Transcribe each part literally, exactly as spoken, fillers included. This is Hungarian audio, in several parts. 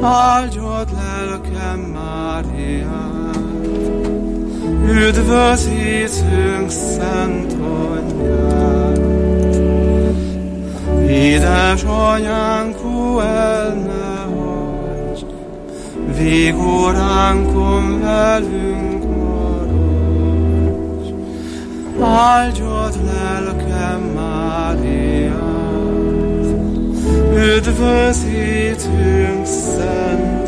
Áldjad lelkem Máriát, üdvözítünk szent anyját. Édes anyánk, ó, el ne hagyj, végóránkon velünk maradj. Áldjad lelkem Máriát, üdvözítünk szent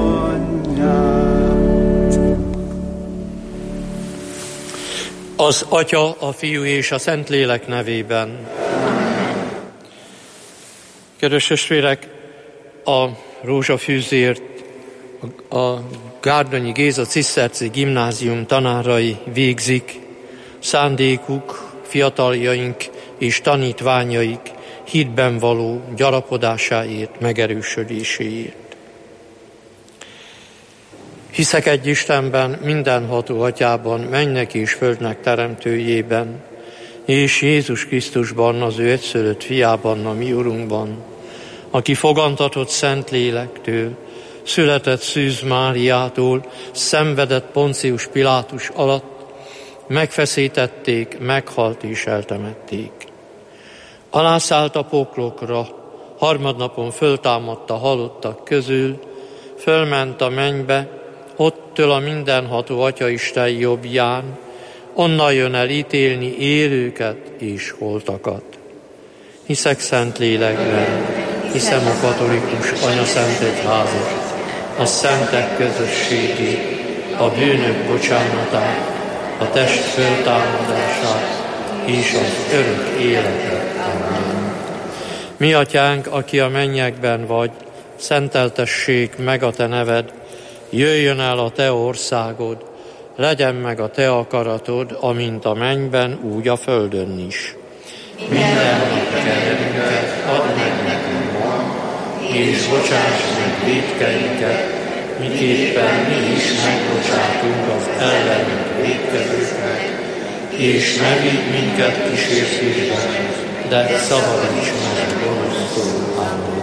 anyját. Az Atya, a Fiú és a Szentlélek nevében. Kedves testvérek, a rózsafűzért a Gárdonyi Géza Ciszterci Gimnázium tanárai végzik. Szándékuk, fiataljaink és tanítványaik hitben való gyarapodásáért, megerősödéséért. Hiszek egy Istenben, mindenható Atyában, mennek és földnek teremtőjében, és Jézus Krisztusban, az ő egyszülött fiában, a mi Urunkban, aki fogantatott Szent Lélektől, született Szűz Máriától, szenvedett Poncius Pilátus alatt, megfeszítették, meghalt és eltemették. Alászállt a poklokra, harmadnapon föltámadt a halottak közül, fölment a mennybe, ott ül a mindenható Atyaisten jobbján, onnan jön el ítélni élőket és holtakat. Hiszek Szent Lélekben, hiszem a katolikus anyaszentegyházat, a szentek közösségét, a bűnök bocsánatát, a test föltámadását és az örök életet. Amen. Mi Atyánk, aki a mennyekben vagy, szenteltessék meg a te neved, jöjjön el a te országod, legyen meg a te akaratod, amint a mennyben, úgy a földön is. Minden nap kenyerünket add meg nekünk ma, és bocsáss meg vétkeinket, miképpen mi is megbocsátunk az ellenünk vétkezőknek, és ne vigy minket kísértésbe, de szabadíts meg gonosztól. Amen.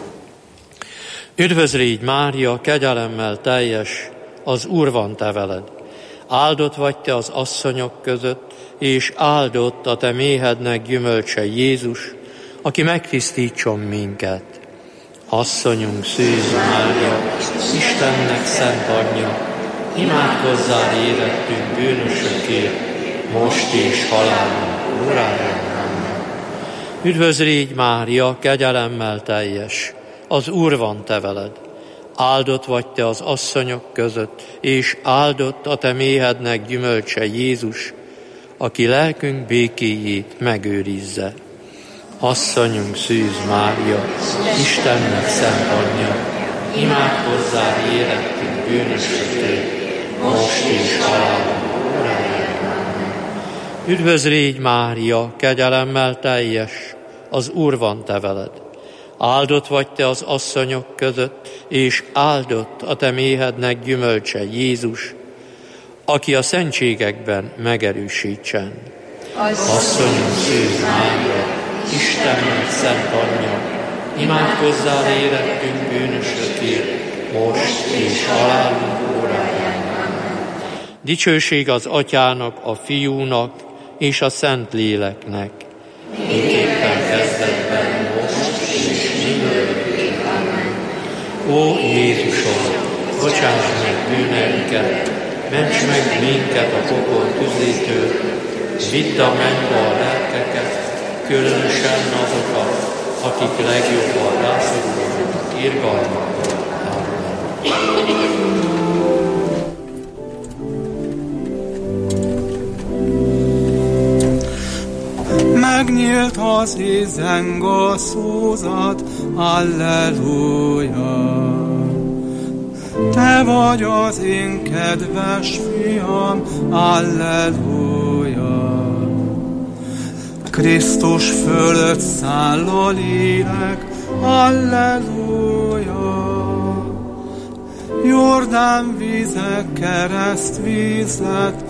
Üdvözlégy Mária, kegyelemmel teljes, az Úr van te veled. Áldott vagy te az asszonyok között, és áldott a te méhednek gyümölcse Jézus, aki megtisztítson minket. Asszonyunk, Szűz Mária, Istennek szent anyja, imádkozzál érettünk bűnösökért, most és halálunk óráján. Amen. Üdvözlégy Mária, kegyelemmel teljes, az Úr van te veled. Áldott vagy te az asszonyok között, és áldott a te méhednek gyümölcse Jézus, aki lelkünk békéjét megőrizze. Asszonyunk, Szűz Mária, Istennek szent anyja, imádkozzál érettünk bűnösökért, most és halálunk óráján. Üdvözlégy Mária, kegyelemmel teljes, az Úr van te veled. Áldott vagy te az asszonyok között, és áldott a te méhednek gyümölcse Jézus, aki a szentségekben megerősítsen. Asszonyunk, Szűz Mária, Istennek szent anyja, imádkozzál érettünk bűnösökért, most és halálunk óráján. Dicsőség az Atyának, a Fiúnak és a Szent Léleknek, miképpen kezdetben, most és mindörökké. Amen. Ó Jézusom, bocsáss meg bűneinket, ments meg minket a pokol tüzétől, vidd a mennybe a lelkeket, különösen azokat, akik legjobban rászorulnak irgalmakra. Megnyílt az ézeng szózat, Alleluja! Te vagy az én kedves fiam, Alleluja! Krisztus fölött száll a lélek, Alleluja! Jordán vízek, keresztvízet,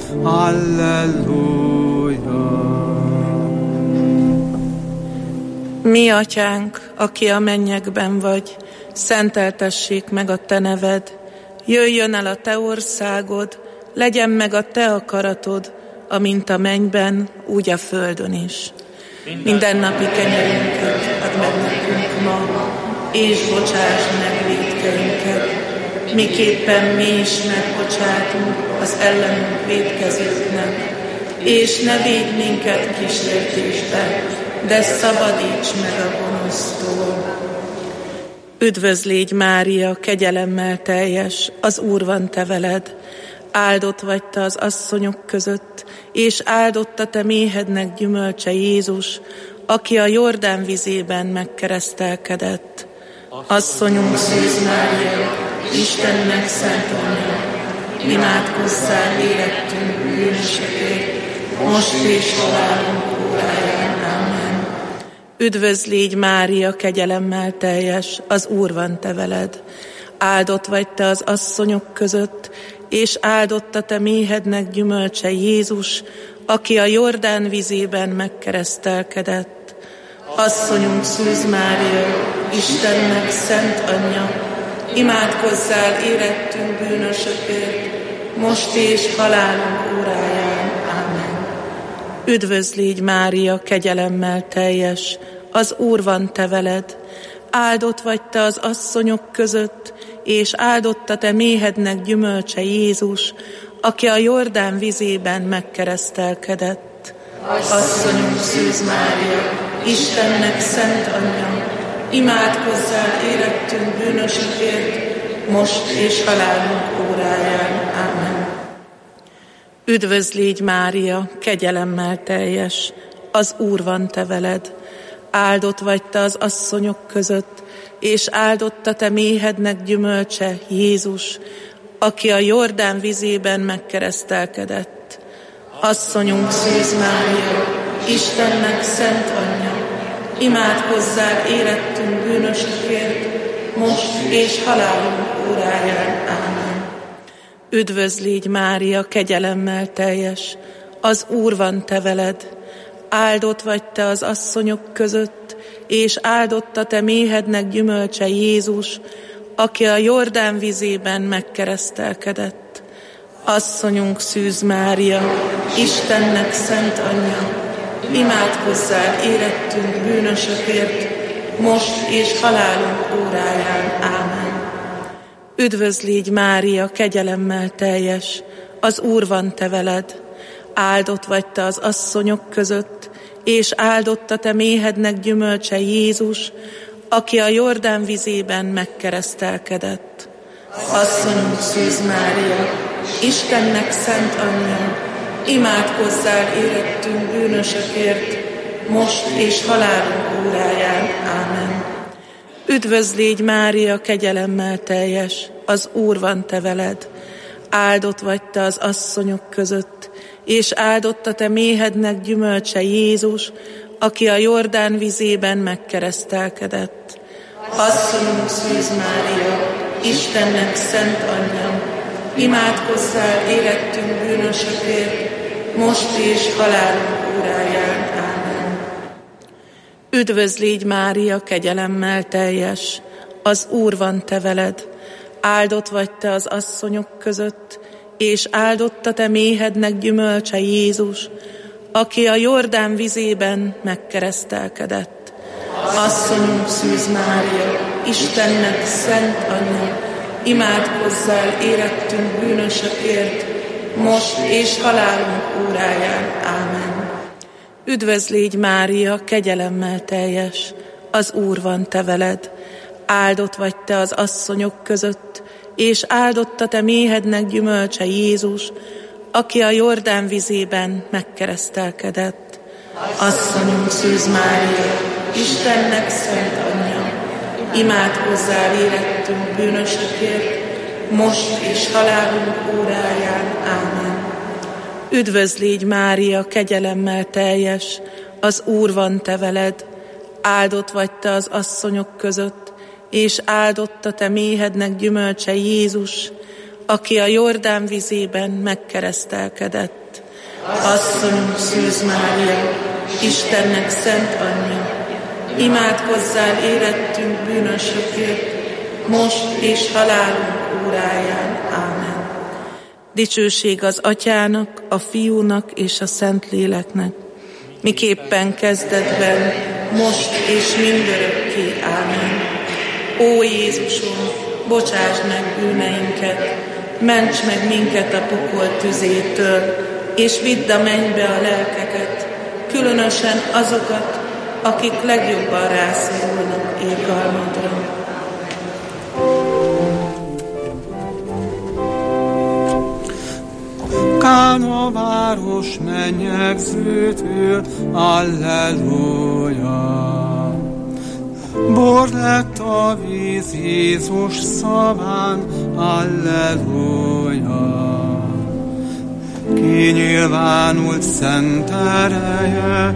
Alleluja! Mi Atyánk, aki a mennyekben vagy, szenteltessék meg a te neved. Jöjjön el a te országod, legyen meg a te akaratod, amint a mennyben, úgy a földön is. Minden napi kenyerünket add meg nekünk ma, és bocsásd meg vétkeinket, miképpen mi is megbocsátunk az ellenünk vétkezőknek. És ne védj minket kísértésbe, de szabadíts meg a gonosztól. Üdvözl légy, Mária, kegyelemmel teljes, az Úr van te veled. Áldott vagy te az asszonyok között, és áldott a te méhednek gyümölcse Jézus, aki a Jordán vizében megkeresztelkedett. Asszonyunk Szűz Mária, Istennek szent anyja, imádkozzál érettünk bűnösökért, most és halálunk óráján. Amen. Üdvözl légy, Mária, kegyelemmel teljes, az Úr van te veled. Áldott vagy te az asszonyok között, és áldott a te méhednek gyümölcse Jézus, aki a Jordán vizében megkeresztelkedett. Asszonyunk Szűz Mária, Istennek szent anyja, imádkozzál érettünk bűnösökért, most és halálunk óráján. Amen. Üdvözl légy, Mária, kegyelemmel teljes, az Úr van te veled. Áldott vagy te az asszonyok között, és áldott a te méhednek gyümölcse Jézus, aki a Jordán vizében megkeresztelkedett. Asszonyunk Szűz Mária, Istennek szent anyja, imádkozzál érettünk bűnösökért, most és halálunk óráján. Amen. Üdvözl légy, Mária, kegyelemmel teljes, az Úr van te veled. Áldott vagy te az asszonyok között, és áldott a te méhednek gyümölcse Jézus, aki a Jordán vizében megkeresztelkedett. Asszonyunk Szűz Mária, Istennek szent anyja, imádkozzál érettünk bűnösökért, most és halálunk óráján. Amen. Üdvözl légy, Mária, kegyelemmel teljes, az Úr van te veled. Áldott vagy te az asszonyok között, és áldott a te méhednek gyümölcse Jézus, aki a Jordán vizében megkeresztelkedett. Asszonyunk Szűz Mária, Istennek szent anyja, imádkozzál érettünk bűnösökért, most és halálunk óráján. Ámen. Üdvözl légy, Mária, kegyelemmel teljes, az Úr van te veled. Áldott vagy te az asszonyok között, és áldott a te méhednek gyümölcse Jézus, aki a Jordán vizében megkeresztelkedett. Asszonyunk Szűz Mária, Istennek szent anyja, imádkozzál érettünk bűnösökért, most és halálunk óráján. Ámen. Üdvözl légy, Mária, kegyelemmel teljes, az Úr van te veled. Áldott vagy te az asszonyok között, és áldott a te méhednek gyümölcse Jézus, aki a Jordán vizében megkeresztelkedett. Asszonyunk Szűz Mária, Istennek szent anyja, imádkozzál érettünk bűnösökért, most és halálunk óráján. Ámen. Üdvözl légy, Mária, kegyelemmel teljes, az Úr van te veled. Áldott vagy te az asszonyok között, és áldott a te méhednek gyümölcse Jézus, aki a Jordán vizében megkeresztelkedett. Asszonyunk Szűz Mária, Istennek szent anyja, imádkozzál érettünk bűnösökért, most és halálunk óráján. Ámen. Üdvözl légy, Mária, kegyelemmel teljes, az Úr van te veled. Áldott vagy te az asszonyok között, és áldott a te méhednek gyümölcse Jézus, aki a Jordán vizében megkeresztelkedett. Asszonyunk Szűz Mária, Istennek szent anyja, imádkozzál érettünk bűnösökért, most és halálunk óráján. Ámen. Üdvözl légy, Mária, kegyelemmel teljes, az Úr van te veled. Áldott vagy te az asszonyok között, és áldott a te méhednek gyümölcse Jézus, aki a Jordán vizében megkeresztelkedett. Asszonyunk Szűz Mária, Istennek szent anyja, imádkozzál érettünk bűnösökért, most és halálunk óráján. Ámen. Dicsőség az Atyának, a Fiúnak és a Szentléleknek, miképpen kezdetben, most és mindörökké. Ámen. Ó Jézusom, bocsásd meg bűneinket, ments meg minket a pokol tüzétől, és vidd a mennybe a lelkeket, különösen azokat, akik legjobban rászorulnak irgalmadra. Kána város mennyegzőtől, alleluja. Bor lett a víz Jézus szaván, alleluja. Kinyilvánult szent ereje,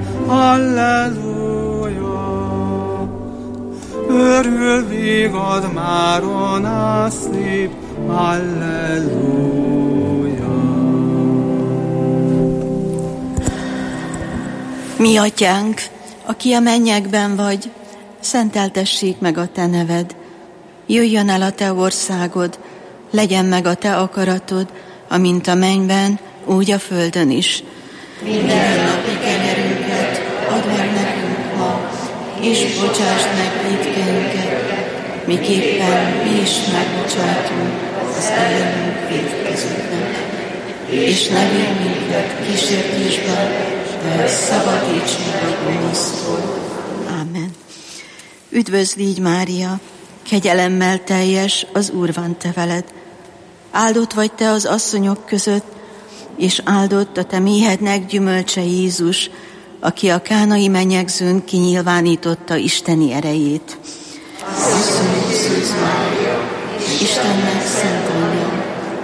alleluja. Örül végad máron ászlép, alleluja. Mi atyánk, aki a mennyekben vagy, szenteltessék meg a te neved. Jöjjön el a te országod, legyen meg a te akaratod, amint a mennyben, úgy a földön is. Minden napi kenyerünket add meg nekünk ma, és bocsásd meg vétkeinket, miképpen mi is megbocsátunk az ellenünk vétkezőknek. És ne vigy minket kísértésbe, de szabadíts meg a gonosztól. Ámen. Üdvözlígy, Mária, kegyelemmel teljes, az Úr van te veled. Áldott vagy te az asszonyok között, és áldott a te méhednek gyümölcse Jézus, aki a kánai menyegzőn kinyilvánította isteni erejét. Asszonyok Szűz Mária, Istennek szent anyja,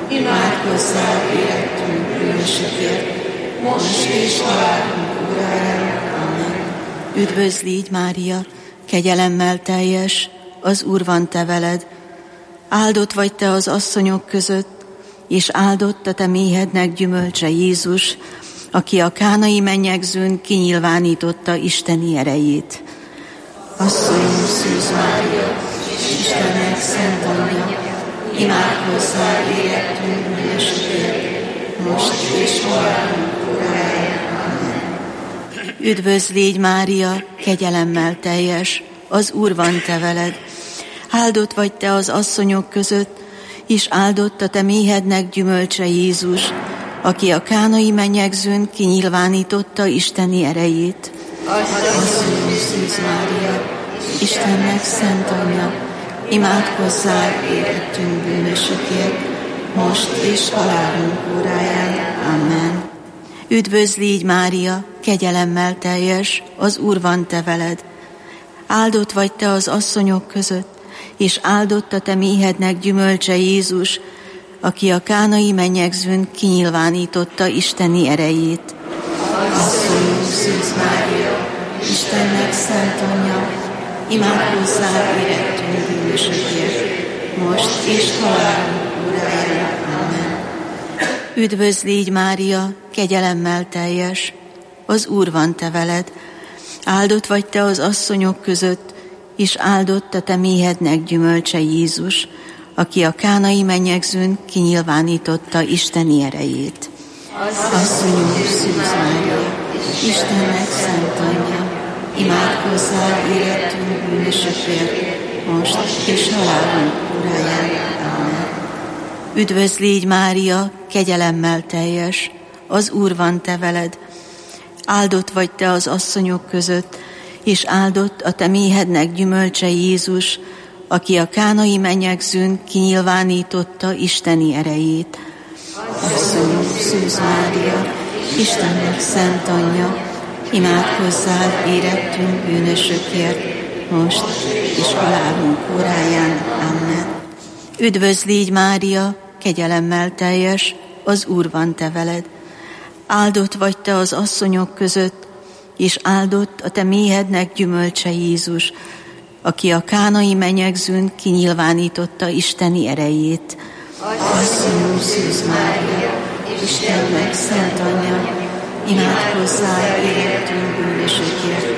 imádkozzál érettünk bűnösökért, most és halálunk óráján. Amen. Üdvözlígy, Mária, kegyelemmel teljes, az Úr van te veled. Áldott vagy te az asszonyok között, és áldott a te méhednek gyümölcse Jézus, aki a kánai mennyegzőn kinyilvánította isteni erejét. Asszonyunk Szűz Mária, Istennek szent anyja, imádkozzál érettünk bűnösökért, most és halálunk óráján. Amen. Üdvözlégy, Mária, kegyelemmel teljes, az Úr van te veled. Áldott vagy te az asszonyok között, és áldott a te méhednek gyümölcse Jézus, aki a kánai mennyegzőn kinyilvánította isteni erejét. Asszonyunk Szűz Mária, Istennek szent anyja, imádkozzál érettünk bűnösökért, most és halálunk óráján. Amen. Üdvözlígy, Mária, kegyelemmel teljes, az Úr van te veled. Áldott vagy te az asszonyok között, és áldott a te méhednek gyümölcse Jézus, aki a kánai mennyegzőn kinyilvánította isteni erejét. Asszonyunk Szűz Mária, Istennek szent anyja, imádkozzál érettünk bűnösökért, most és halálunk óráján. Amen. Üdvözlígy, Mária, kegyelemmel teljes, az Úr van te veled. Áldott vagy te az asszonyok között, és áldott a te méhednek gyümölcse Jézus, aki a kánai mennyegzőn kinyilvánította isteni erejét. Asszonyunk Szűz Mária, Istennek szent anyja, imádkozzál érettünk bűnösökért, most és halálunk óráján. Amen. Üdvözlígy, Mária, kegyelemmel teljes, az Úr van te veled. Áldott vagy te az asszonyok között, és áldott a te méhednek gyümölcse Jézus, aki a kánai mennyegzőn kinyilvánította isteni erejét. Asszonyunk Szűz Mária, Istennek szent anyja, imádkozzál érettünk bűnösökért, most és halálunk óráján. Amen. Üdvözlígy, Mária, kegyelemmel teljes, az Úr van te veled. Áldott vagy te az asszonyok között, és áldott a te méhednek gyümölcse Jézus, aki a kánai mennyegzőn kinyilvánította isteni erejét. Asszonyunk Szűz Mária, Istennek szent anyja, imádkozzál érettünk bűnösökért,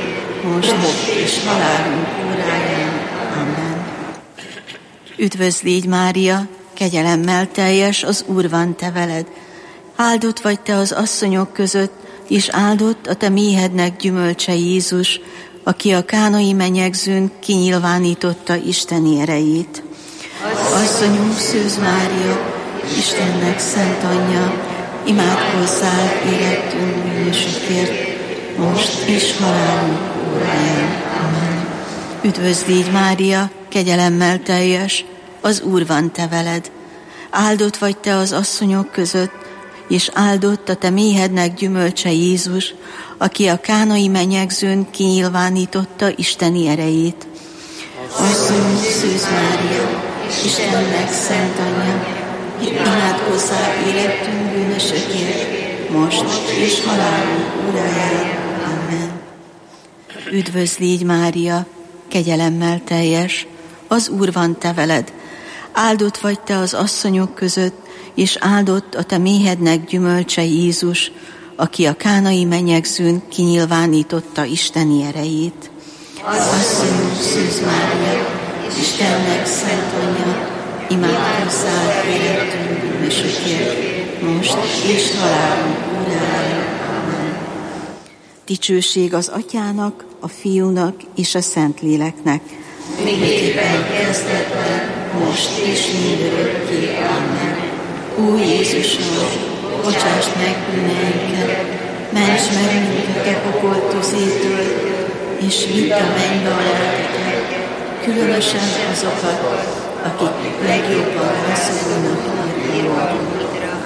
most és halálunk óráján. Amen. Üdvözl légy, Mária, kegyelemmel teljes, az Úr van te veled. Áldott vagy te az asszonyok között, és áldott a te méhednek gyümölcse Jézus, aki a kánai menyegzőn kinyilvánította Isteni erejét. Asszonyunk Szűz Mária, Istennek szent anyja, imádkozzál érettünk bűnösökért, most és halálunk óráján. Amen. Üdvözl légy, Mária, kegyelemmel teljes, az Úr van te veled. Áldott vagy te az asszonyok között, és áldott a te méhednek gyümölcse Jézus, aki a kánai menyegzőn kinyilvánította Isteni erejét. Asszonyunk Szűz Mária, Istennek szent anyja, imádkozzál érettünk bűnösökért, most és halálunk óráján. Amen. Üdvözl légy, Mária, kegyelemmel teljes, az Úr van te veled. Áldott vagy te az asszonyok között, és áldott a te méhednek gyümölcse Jézus, aki a kánai menyegzőn kinyilvánította Isteni erejét. Asszonyunk Szűz Mária, Istennek szent anyja, imádkozzál érettünk bűnösökért, most és halálunk óráján. Amen. Dicsőség az Atyának, a Fiúnak és a Szentléleknek, miképpen kezdetben, most és mindörökké. Amen. Ó Jézusom, bocsásd meg bűneinket, ments meg minket a pokol tüzétől, és vidd a mennybe a lelkeket, különösen azokat, akik legjobban rászorulnak irgalmadra.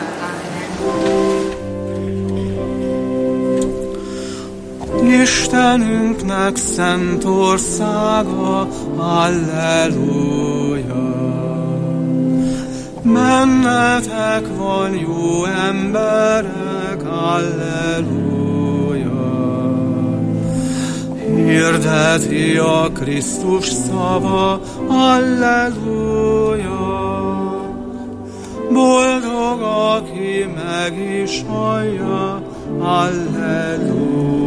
Istenünknek szent országa, halleluja! Mennetek van, jó emberek, halleluja! Hirdeti a Krisztus szava, halleluja! Boldog, aki meg is hallja, halleluja!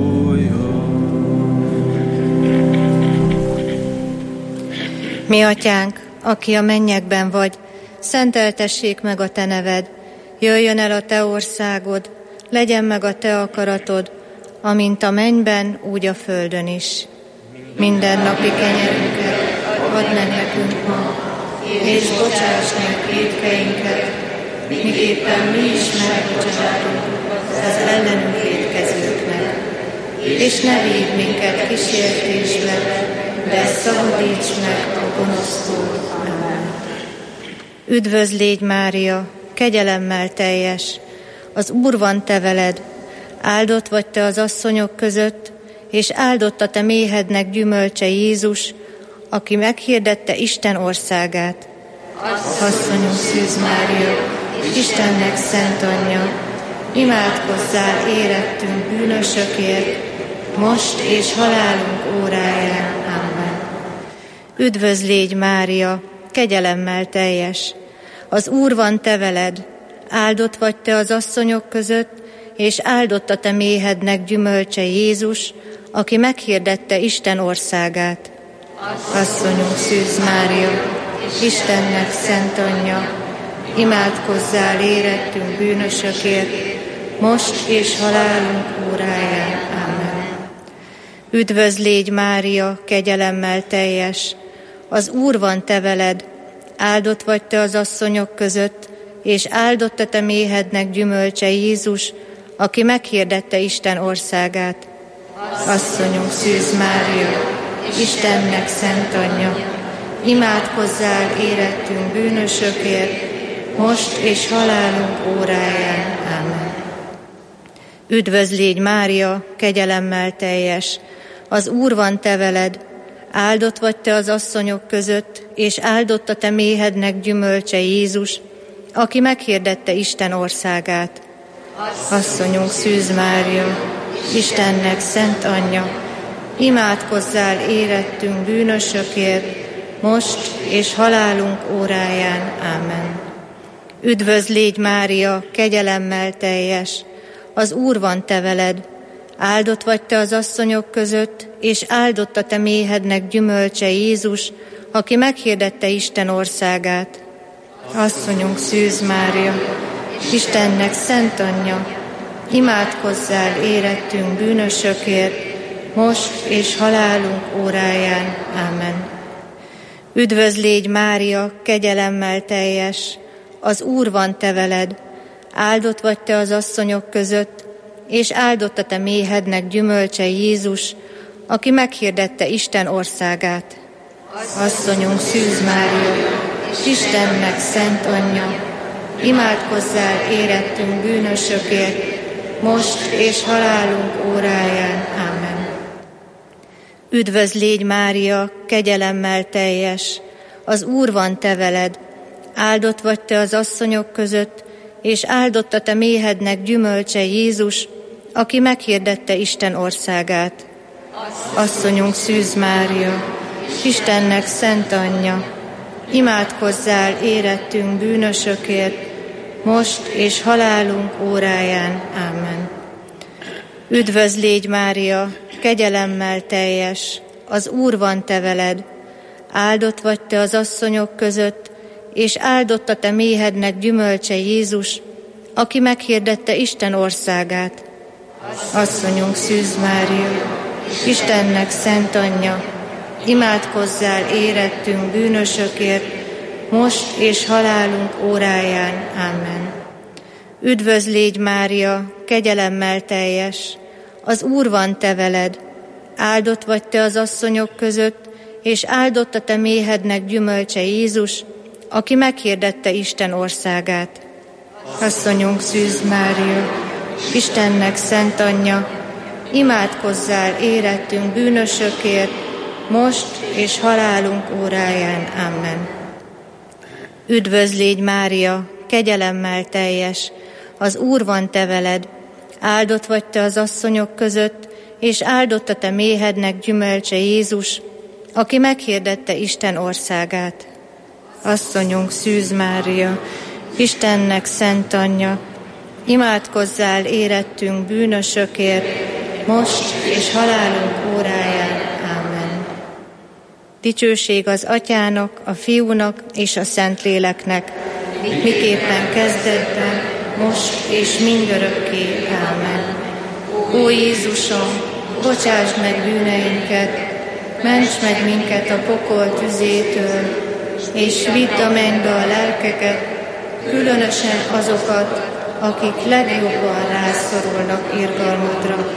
Mi atyánk, aki a mennyekben vagy, szenteltessék meg a te neved, jöjjön el a te országod, legyen meg a te akaratod, amint a mennyben, úgy a földön is. Minden napi kenyerünket add meg nekünk ma, és bocsáss meg vétkeinket, miképpen mi is megbocsátunk az ellenünk vétkezőknek. És ne védj minket kísértésbe, de szabadíts meg a gonosztól. Amen. Üdvözl légy, Mária, kegyelemmel teljes, az Úr van te veled, áldott vagy te az asszonyok között, és áldott a te méhednek gyümölcse Jézus, aki meghirdette Isten országát. Asszonyunk Szűz Mária, Istennek szent anyja, imádkozzál érettünk bűnösökért, most és halálunk óráján. Amen. Üdvözl légy, Mária, kegyelemmel teljes, az Úr van te veled, áldott vagy te az asszonyok között, és áldott a te méhednek gyümölcse Jézus, aki meghirdette Isten országát. Asszonyunk Szűz Mária, Istennek szent anyja, imádkozzál érettünk bűnösökért, most és halálunk óráján. Amen. Üdvözl légy, Mária, kegyelemmel teljes, az Úr van te veled, áldott vagy te az asszonyok között, és áldott a te méhednek gyümölcse Jézus, aki meghirdette Isten országát. Asszonyunk Szűz Mária, Istennek szent anyja, imádkozzál érettünk bűnösökért, most és halálunk óráján. Amen. Üdvözl légy, Mária, kegyelemmel teljes, az Úr van te veled, áldott vagy te az asszonyok között, és áldott a te méhednek gyümölcse Jézus, aki meghirdette Isten országát. Asszonyunk Szűz Mária, Istennek szent anyja, imádkozzál érettünk bűnösökért, most és halálunk óráján. Amen. Üdvözl légy, Mária, kegyelemmel teljes, az Úr van te veled, áldott vagy te az asszonyok között, és áldott a te méhednek gyümölcse Jézus, aki meghirdette Isten országát. Asszonyunk Szűz Mária, Istennek szent anyja, imádkozzál érettünk bűnösökért, most és halálunk óráján. Ámen. Üdvözl légy Mária, kegyelemmel teljes, az Úr van te veled, áldott vagy te az asszonyok között, és áldott a te méhednek gyümölcse Jézus, aki meghirdette Isten országát. Asszonyunk Szűz Mária, Istennek szent anyja, imádkozzál érettünk bűnösökért, most és halálunk óráján. Ámen. Üdvözl légy Mária, kegyelemmel teljes, az Úr van te veled, áldott vagy te az asszonyok között, és áldott a te méhednek gyümölcse Jézus, aki meghirdette Isten országát. Asszonyunk Szűz Mária, Istennek szent anyja, imádkozzál érettünk bűnösökért, most és halálunk óráján. Ámen. Üdvözl légy Mária, kegyelemmel teljes, az Úr van te veled, áldott vagy te az asszonyok között, és áldott a te méhednek gyümölcse Jézus, aki meghirdette Isten országát. Asszonyunk Szűz Mária, Istennek szent anyja, imádkozzál érettünk bűnösökért, most és halálunk óráján. Ámen. Üdvözl légy Mária, kegyelemmel teljes, az Úr van te veled, áldott vagy te az asszonyok között, és áldott a te méhednek gyümölcse Jézus, aki meghirdette Isten országát. Asszonyunk Szűz Mária, Istennek szent anyja, imádkozzál érettünk bűnösökért, most és halálunk óráján. Amen. Üdvözl légy Mária, kegyelemmel teljes, az Úr van te veled, áldott vagy te az asszonyok között, és áldott a te méhednek gyümölcse Jézus, aki meghirdette Isten országát. Asszonyunk Szűz Mária, Istennek szent anyja, imádkozzál érettünk bűnösökért, most és halálunk óráján. Amen. Dicsőség az Atyának, a Fiúnak és a Szentléleknek, miképpen kezdetben, most és mindörökké. Ámen. Ó Jézusom, bocsásd meg bűneinket, ments meg minket a pokol tüzétől, és vidd a mennybe a lelkeket, különösen azokat, akik legjobban rászorulnak irgalmadra.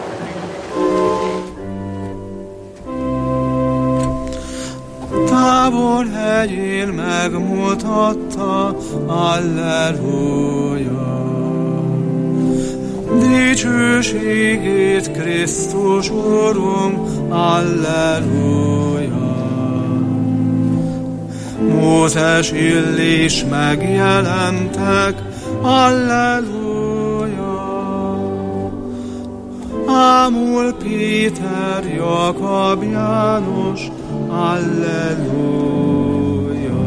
Tábor hegyén megmutatta, Alleluja. Dicsőségét Krisztus Urunk, Alleluja. Mózes, Illés megjelentek, Alleluja. Ámul, Péter, Jakab, János, Alleluja.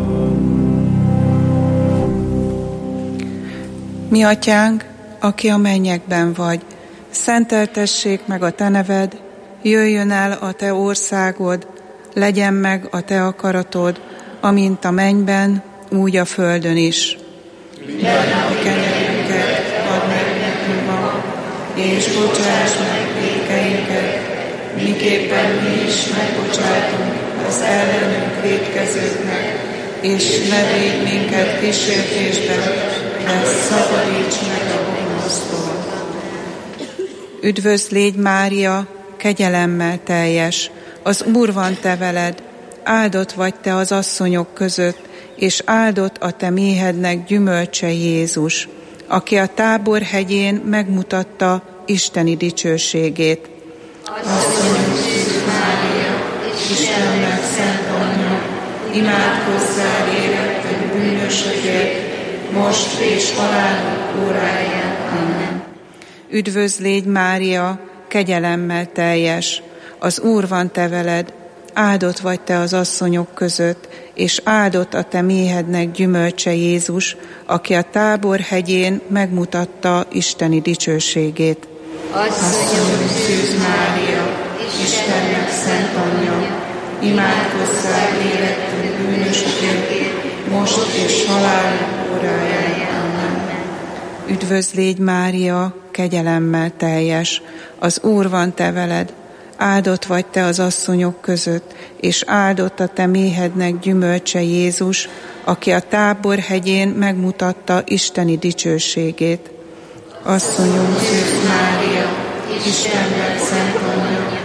Mi atyánk, aki a mennyekben vagy, szenteltessék meg a te neved, jöjjön el a te országod, legyen meg a te akaratod, amint a mennyben, úgy a földön is. Mindennapi kenyerünket add meg nekünk ma, és bocsáss meg vétkeinket, miképpen mi is megbocsátunk az ellenünk vétkezőknek, és ne védj minket kísértésbe, de szabadíts meg a gonosztól. Üdvözl légy Mária, kegyelemmel teljes, az Úr van te veled, áldott vagy te az asszonyok között, és áldott a te méhednek gyümölcse Jézus, aki a Tábor hegyén megmutatta isteni dicsőségét. Asszonyunk Szűz Mária, Istennek szent anyja, imádkozzál érettünk bűnösökért, most és halálunk óráján. Amen. Üdvözl légy Mária, kegyelemmel teljes, az Úr van te veled, áldott vagy te az asszonyok között, és áldott a te méhednek gyümölcse Jézus, aki a Tábor hegyén megmutatta isteni dicsőségét. Asszonyunk Szűz Mária, Istennek szent anyja, imádkozzál érettünk bűnösökért, most és halálunk óráján. Amen. Üdvözl légy, Mária, kegyelemmel teljes, az Úr van te veled, áldott vagy te az asszonyok között, és áldott a te méhednek gyümölcse Jézus, aki a Tábor hegyén megmutatta isteni dicsőségét. Asszonyunk Szűz Mária, Istennek szent anyja,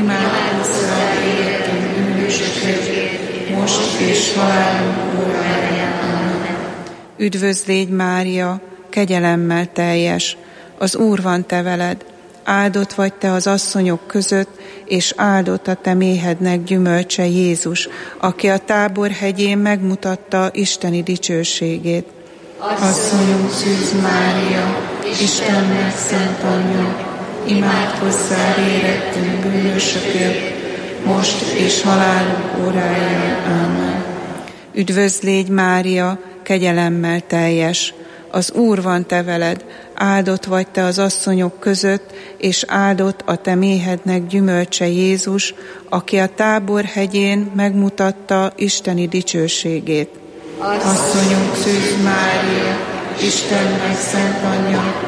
imádkozzál érettünk bűnösökért, most és halálunk óráján. Amen. Üdvözl légy, Mária, kegyelemmel teljes, az Úr van te veled, áldott vagy te az asszonyok között, és áldott a te méhednek gyümölcse Jézus, aki a Tábor hegyén megmutatta isteni dicsőségét. Asszonyunk Szűz Mária, Istennek szent anyja, imádkozzál érettünk bűnösökért, most és halálunk óráján. Amen. Üdvözl légy, Mária, kegyelemmel teljes, az Úr van te veled, áldott vagy te az asszonyok között, és áldott a te méhednek gyümölcse Jézus, aki a Tábor hegyén megmutatta isteni dicsőségét. Asszonyunk Szűz Mária, Istennek szent anyja,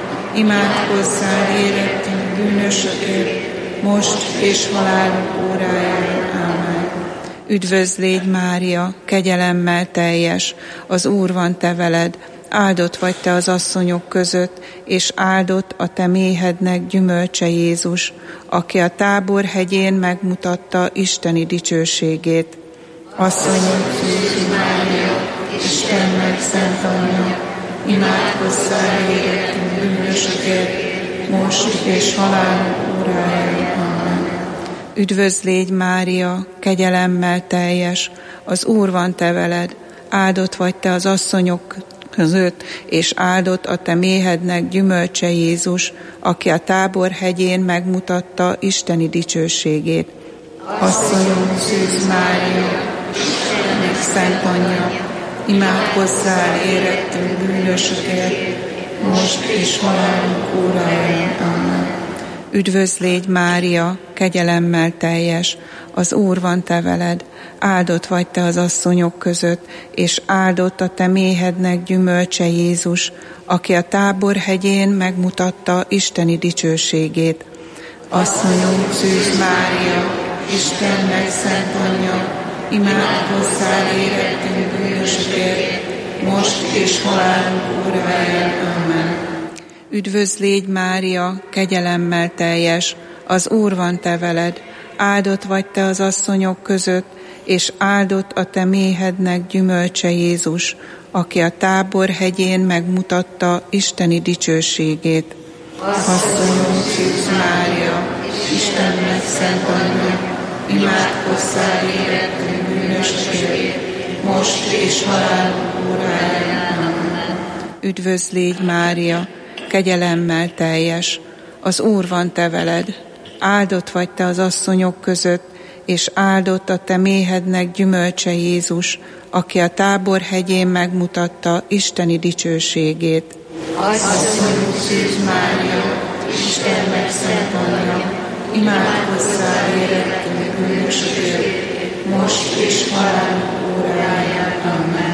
imádkozzál érettünk bűnösökért, most és halálunk óráján. Amen. Üdvözl légy, Mária, kegyelemmel teljes, az Úr van te veled, áldott vagy te az asszonyok között, és áldott a te méhednek gyümölcse Jézus, aki a Tábor hegyén megmutatta isteni dicsőségét. Asszonyunk Szűz Mária, Istennek szent anyja, imádkozzál érettünk bűnösökért, most és halálunk óráján. Amen. Üdvözl légy, Mária, kegyelemmel teljes, az Úr van te veled, áldott vagy te az asszonyok között, és áldott a te méhednek gyümölcse Jézus, aki a Tábor hegyén megmutatta isteni dicsőségét. Asszonyunk Szűz Mária, Istennek szent anyja, imádkozzál érettünk bűnösökért, most és halálunk óráján. Amen. Üdvözl légy, Mária, kegyelemmel teljes, az Úr van te veled, áldott vagy te az asszonyok között, és áldott a te méhednek gyümölcse Jézus, aki a Tábor hegyén megmutatta isteni dicsőségét. Asszonyunk Szűz Mária, Istennek szent anyja, imádkozzál érettünk bűnösökért, most és halálunk óráján. Amen. Üdvözl légy, Mária, kegyelemmel teljes, az Úr van te veled, áldott vagy te az asszonyok között, és áldott a te méhednek gyümölcse Jézus, aki a Tábor hegyén megmutatta isteni dicsőségét. Asszonyunk Szűz Mária, Istennek szent anyja, imádkozzál érettünk bűnösökért, most és halálunk óráján. Amen. Üdvözl légy, Mária, kegyelemmel teljes, az Úr van te veled, áldott vagy te az asszonyok között, és áldott a te méhednek gyümölcse Jézus, aki a Tábor hegyén megmutatta isteni dicsőségét. Asszonyunk Szűz Mária, Istennek szent anyja, imádkozzál érettünk bűnösökért, most és halálunk óráján. Amen.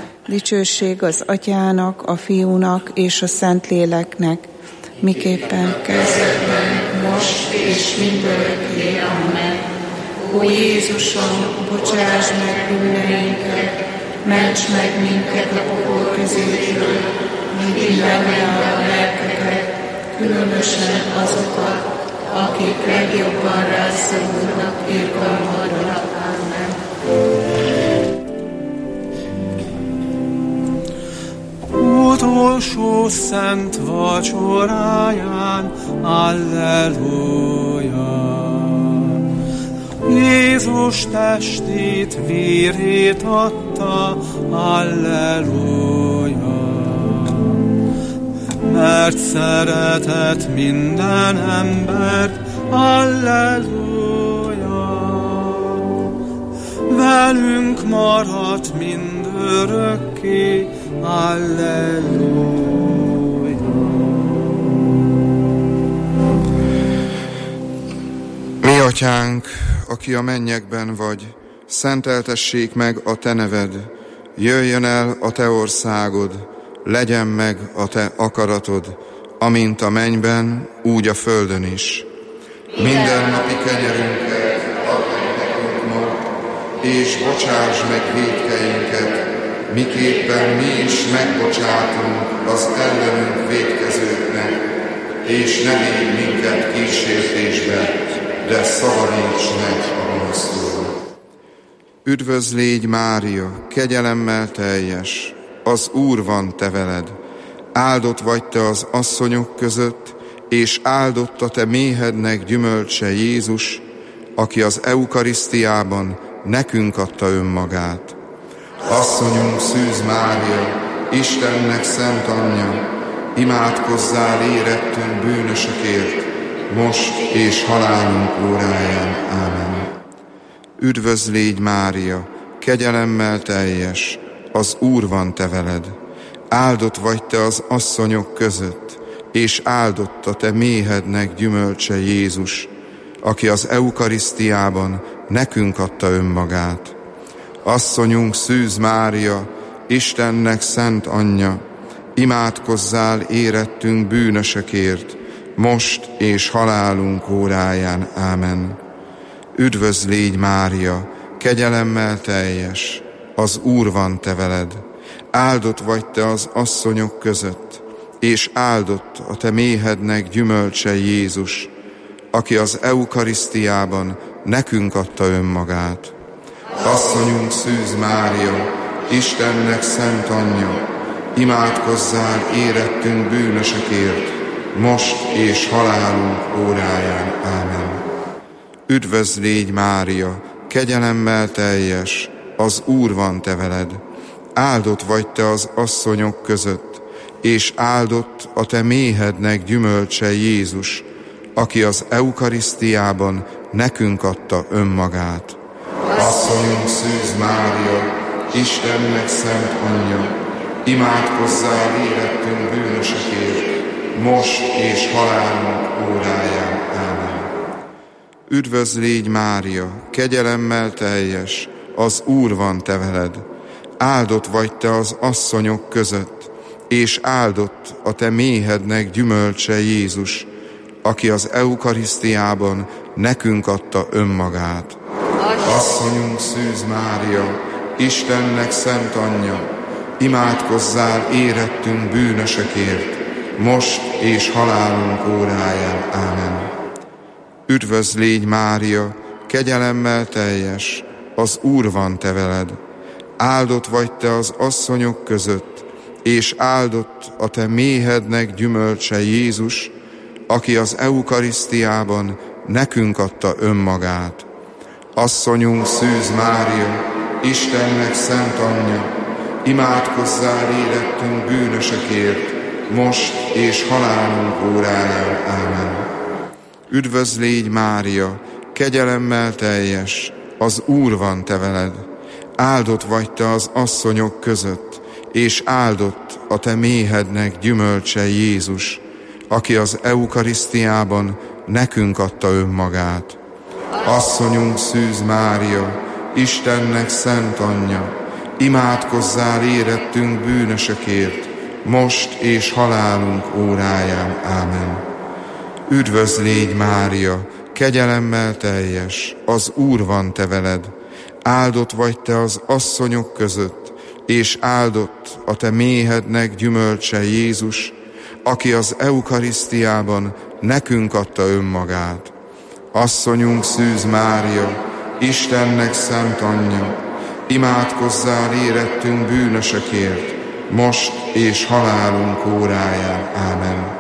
Dicsőség az Atyának, a Fiúnak és a Szentléleknek, miképpen kezdetben, most és mindörökké. Amen. Ó Jézusom, bocsáss meg bűneinket, ments meg minket a pokol kezéből, mindig megnyelve a lelkeket, különösen azokat, akik legjobban rászorulnak irgalmadra. Amen. Utolsó szent vacsoráján, Alleluja! Jézus testét, vérét adta, Alleluja! Mert szeretett minden embert, Alleluja! Velünk maradt mindörökké, Alleluja! Mi Atyánk, aki a mennyekben vagy, szenteltessék meg a te neved, jöjjön el a te országod, legyen meg a te akaratod, amint a mennyben, úgy a földön is. Minden napi kenyerünket add meg nekünk ma, és bocsáss meg vétkeinket, miképpen mi is megbocsátunk az ellenünk vétkezőknek, és ne védj minket kísértésbe, de szabadíts meg a gonosztól. Üdvözl légy, Mária, kegyelemmel teljes, az Úr van te veled. Áldott vagy te az asszonyok között, és áldott a te méhednek gyümölcse Jézus, aki az eukarisztiában nekünk adta önmagát. Asszonyunk Szűz Mária, Istennek szent anyja, imádkozzál érettünk bűnösökért, most és halálunk óráján. Ámen. Üdvözl légy, Mária, kegyelemmel teljes, az Úr van te veled. Áldott vagy te az asszonyok között, és áldott a te méhednek gyümölcse Jézus, aki az eukarisztiában nekünk adta önmagát. Asszonyunk Szűz Mária, Istennek szent anyja, imádkozzál érettünk bűnösökért, most és halálunk óráján. Ámen. Üdvözl légy, Mária, kegyelemmel teljes, az Úr van te veled. Áldott vagy te az asszonyok között, és áldott a te méhednek gyümölcse Jézus, aki az eukarisztiában nekünk adta önmagát. Asszonyunk Szűz Mária, Istennek szent anyja, imádkozzál érettünk bűnösökért, most és halálunk óráján. Ámen. Üdvözl légy, Mária, kegyelemmel teljes, az Úr van te veled. Áldott vagy te az asszonyok között, és áldott a te méhednek gyümölcse Jézus, aki az eukarisztiában nekünk adta önmagát. Asszonyunk Szűz Mária, Istennek szent anyja, imádkozzál érettünk bűnösökért, most és halálunk óráján. Ámen. Üdvözl légy, Mária, kegyelemmel teljes, az Úr van te veled. Áldott vagy te az asszonyok között, és áldott a te méhednek gyümölcse Jézus, aki az eukarisztiában nekünk adta önmagát. Asszonyunk Szűz Mária, Istennek szent anyja, imádkozzál érettünk bűnösökért, most és halálunk óráján. Ámen. Üdvözl légy, Mária, kegyelemmel teljes, az Úr van te veled. Áldott vagy te az asszonyok között, és áldott a te méhednek gyümölcse Jézus, aki az eukarisztiában nekünk adta önmagát. Asszonyunk Szűz Mária, Istennek szent anyja, imádkozzál érettünk bűnösökért, most és halálunk óráján. Ámen. Üdvözl légy, Mária, kegyelemmel teljes, az Úr van te veled. Áldott vagy te az asszonyok között, és áldott a te méhednek gyümölcse Jézus, aki az eukarisztiában nekünk adta önmagát. Asszonyunk Szűz Mária, Istennek szent anyja, imádkozzál érettünk bűnösökért, most és halálunk óráján. Ámen. Üdvözl légy, Mária, kegyelemmel teljes, az Úr van te veled. Áldott vagy te az asszonyok között, és áldott a te méhednek gyümölcse Jézus, aki az eukarisztiában nekünk adta önmagát. Asszonyunk Szűz Mária, Istennek szent anyja, imádkozzál érettünk bűnösökért, most és halálunk óráján. Ámen.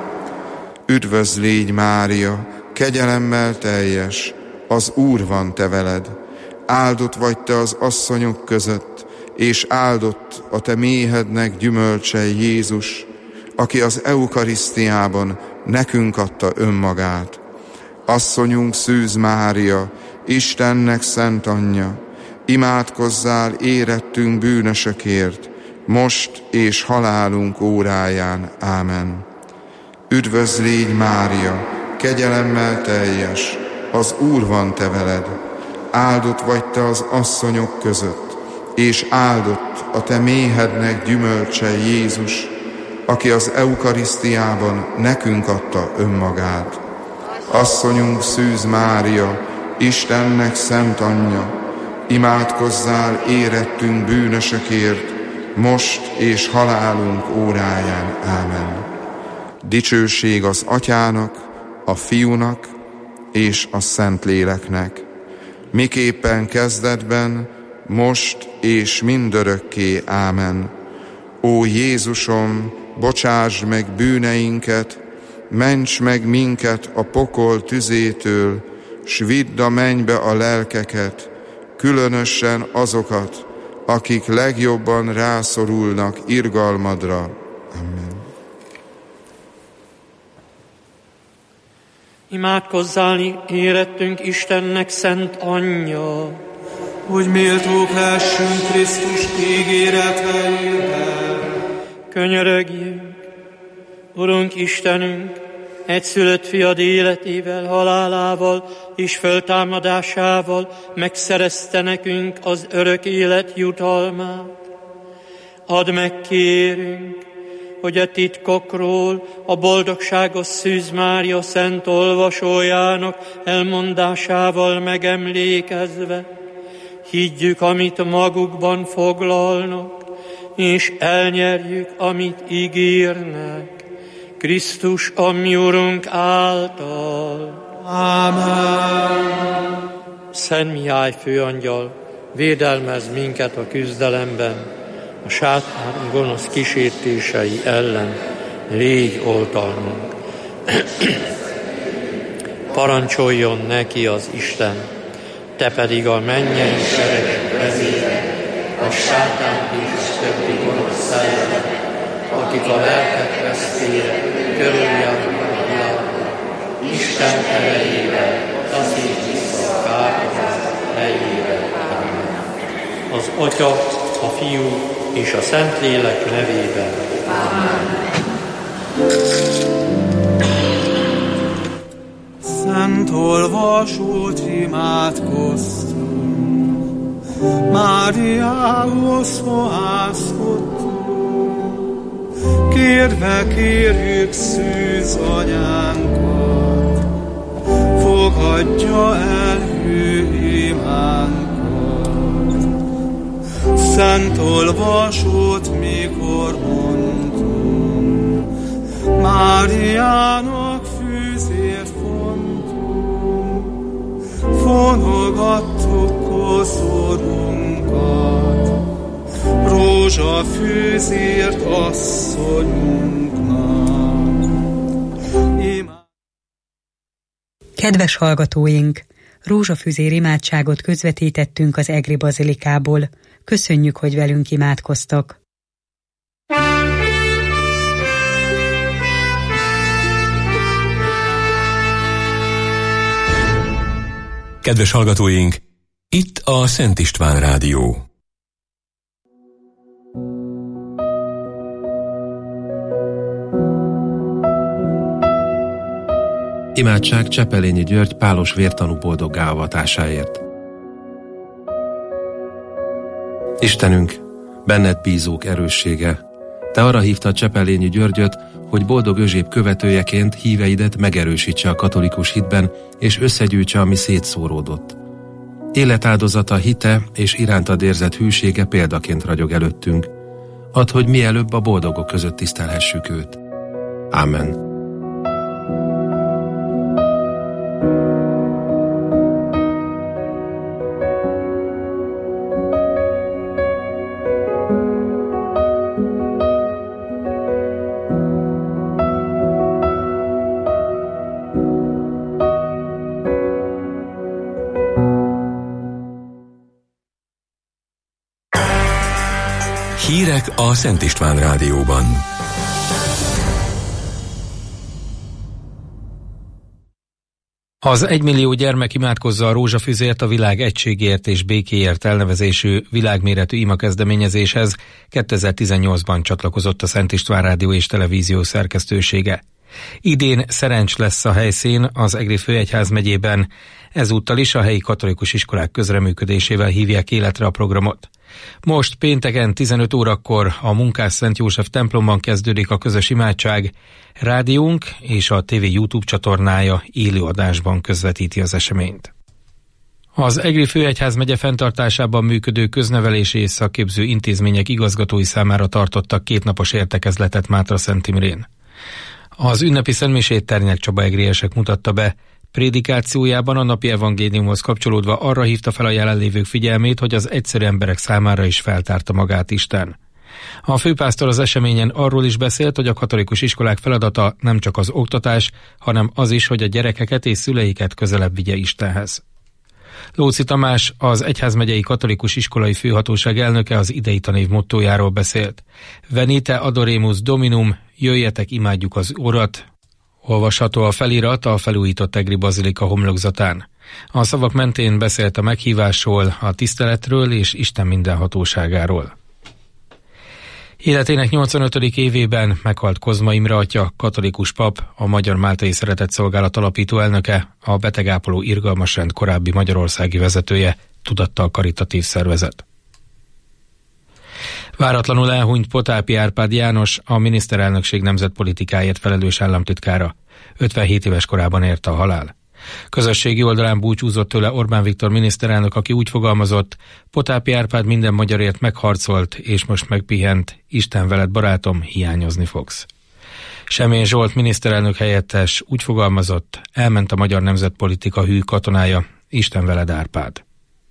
Üdvözl légy, Mária, kegyelemmel teljes, az Úr van te veled. Áldott vagy te az asszonyok között, és áldott a te méhednek gyümölcse Jézus, aki az eukarisztiában nekünk adta önmagát. Asszonyunk Szűz Mária, Istennek szent anyja, imádkozzál érettünk bűnösökért, most és halálunk óráján. Ámen. Üdvözl légy, Mária, kegyelemmel teljes, az Úr van te veled. Áldott vagy te az asszonyok között, és áldott a te méhednek gyümölcse Jézus, aki az eukarisztiában nekünk adta önmagát. Asszonyunk Szűz Mária, Istennek szent anyja, imádkozzál érettünk bűnösökért, most és halálunk óráján. Ámen. Dicsőség az Atyának, a Fiúnak és a Szentléleknek, miképpen kezdetben, most és mindörökké. Ámen. Ó Jézusom, bocsáss meg bűneinket, ments meg minket a pokol tüzétől, s vidd a mennybe a lelkeket, különösen azokat, akik legjobban rászorulnak irgalmadra. Amen. Imádkozzál érettünk Istennek szent anyja, hogy méltók lehessünk Krisztus ígéreteivel. Könyörögjünk, Urunk Istenünk, egyszülött fiad életével, halálával és föltámadásával megszerezte nekünk az örök élet jutalmát. Add meg, kérünk, hogy a titkokról a boldogságos Szűz Mária szent olvasójának elmondásával megemlékezve higgyük, amit magukban foglalnak, és elnyerjük, amit ígérnek, Krisztus, a mi Urunk által. Ámen. Szent Mihály főangyal, védelmezz minket a küzdelemben, a sátán gonosz kísértései ellen, légy oltalmunk. Parancsoljon neki az Isten, te pedig a mennyei seregek vezére, a sátánt és a többi gonosz szellemet, akik a lelket vesztére körüljárnak a világon, Isten erejével taszít vissza a kárhozat helyével. Az Atya, a Fiú és a Szentlélek nevében. Amen. Szent olvasót imádkoztunk, Máriához fohászkodtunk, kérve kérjük Szűz anyánkat, fogadja el ő imánkat. Szent olvasót mikor mondtunk, Máriának fűzért fontunk, fonogattuk koszorunkat, rózsafűzért asszonyunknak. Imá... Kedves hallgatóink! Rózsafűzér imádságot közvetítettünk az Egri Bazilikából. Köszönjük, hogy velünk imádkoztak. Kedves hallgatóink, itt a Szent István Rádió. Imádság Csepelényi György pálos vértanú boldoggá avatásáért. Istenünk, benned bízók erőssége, te arra hívtad Csepelényi Györgyöt, hogy boldog Özséb követőjeként híveidet megerősítse a katolikus hitben, és összegyűjtse, ami szétszóródott. Életáldozata, hite és irántad érzett hűsége példaként ragyog előttünk. Add, hogy mielőbb a boldogok között tisztelhessük őt. Ámen. Hírek a Szent István Rádióban. Az egymillió gyermek imádkozza a rózsafüzért a világ egységért és békéért elnevezésű világméretű imakezdeményezéshez kétezer-tizennyolcban csatlakozott a Szent István Rádió és Televízió szerkesztősége. Idén Szerencs lesz a helyszín az Egri főegyházmegyében, ezúttal is a helyi katolikus iskolák közreműködésével hívják életre a programot. Most pénteken tizenöt órakor a Munkás Szent József templomban kezdődik a közös imádság, rádiónk és a té vé YouTube csatornája élőadásban közvetíti az eseményt. Az Egri főegyházmegye fenntartásában működő köznevelési és szakképző intézmények igazgatói számára tartottak kétnapos értekezletet Mátraszent-Imrén. Az ünnepi szentmisét Ternyák Csaba egriesek mutatta be. Prédikációjában a napi evangéliumhoz kapcsolódva arra hívta fel a jelenlévők figyelmét, hogy az egyszerű emberek számára is feltárta magát Isten. A főpásztor az eseményen arról is beszélt, hogy a katolikus iskolák feladata nem csak az oktatás, hanem az is, hogy a gyerekeket és szüleiket közelebb vigye Istenhez. Lóczy Tamás, az Egyházmegyei Katolikus Iskolai Főhatóság elnöke az idei tanév mottójáról beszélt. Venite adoremus Dominum, jöjjetek, imádjuk az Urat. Olvasható a felirat a felújított Egri Bazilika homlokzatán. A szavak mentén beszélt a meghívásról, a tiszteletről és Isten mindenhatóságáról. Életének nyolcvanötödik évében meghalt Kozma Imre atya, katolikus pap, a Magyar Máltai Szeretetszolgálat alapító elnöke, a Betegápoló Irgalmas Rend korábbi magyarországi vezetője, tudattal karitatív szervezet. Váratlanul elhunyt Potápi Árpád János, a miniszterelnökség nemzetpolitikáért felelős államtitkára. ötvenhét éves korában érte a halál. Közösségi oldalán búcsúzott tőle Orbán Viktor miniszterelnök, aki úgy fogalmazott: Potápi Árpád minden magyarért megharcolt, és most megpihent, Isten veled, barátom, hiányozni fogsz. Semjén Zsolt miniszterelnök helyettes úgy fogalmazott: elment a magyar nemzetpolitika hű katonája, Isten veled, Árpád.